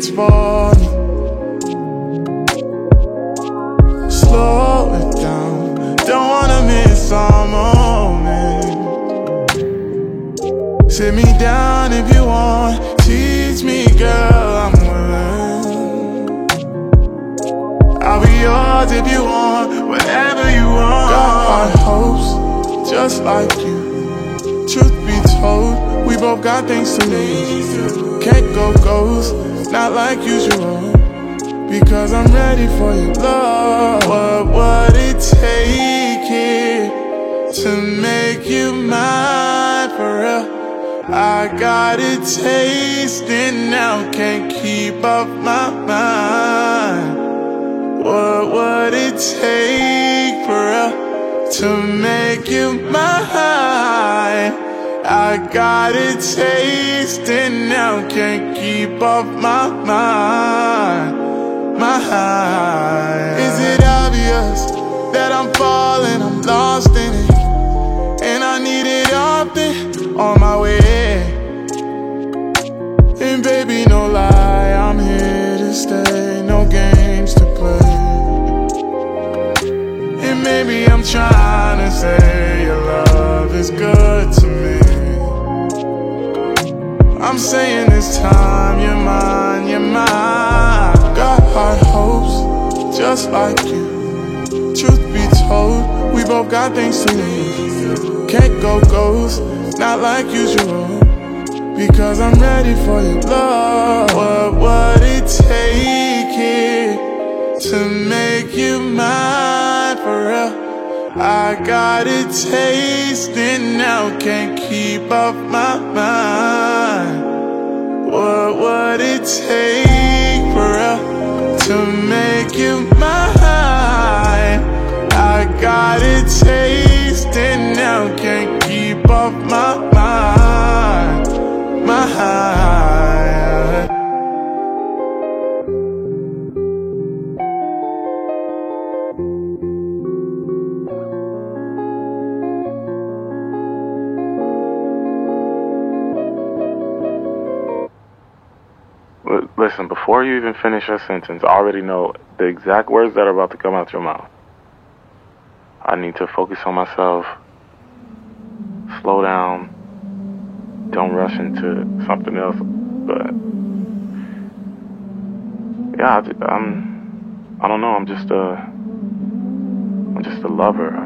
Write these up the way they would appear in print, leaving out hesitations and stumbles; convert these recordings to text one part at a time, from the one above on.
it's for me. Slow it down, don't wanna miss our moment. Sit me down if you want, teach me, girl, I'm willing. I'll be yours if you want, whatever you want. Got high hopes, just like you. Truth be told, we both got things to lose. Can't go ghost, not like usual, because I'm ready for your love. What would it take here to make you mine for real? I got it tasting now, can't keep off my mind. What would it take for real to make you mine? I got it tasting now, can't keep off my mind. Is it obvious that I'm falling, I'm lost in it, and I need it often on my way? And baby, no lie, I'm here to stay, no games to play. And maybe I'm trying to say your love is good to me. I'm saying this time you're mine, you're mine. Got high hopes, just like you. Truth be told, we both got things to lose. Can't go ghost, not like usual, because I'm ready for your love. What would it take here to make you mine for real? I got it tasting now, can't keep off my mind. What would it take for real to make you mine? I got it tasting now, can't keep off my mind. Listen, before you even finish your sentence, I already know the exact words that are about to come out your mouth. I need to focus on myself, slow down, don't rush into something else. But yeah, I don't know. I'm just a lover.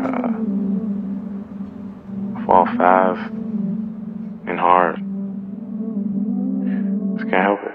I fall fast and hard. Just can't help it.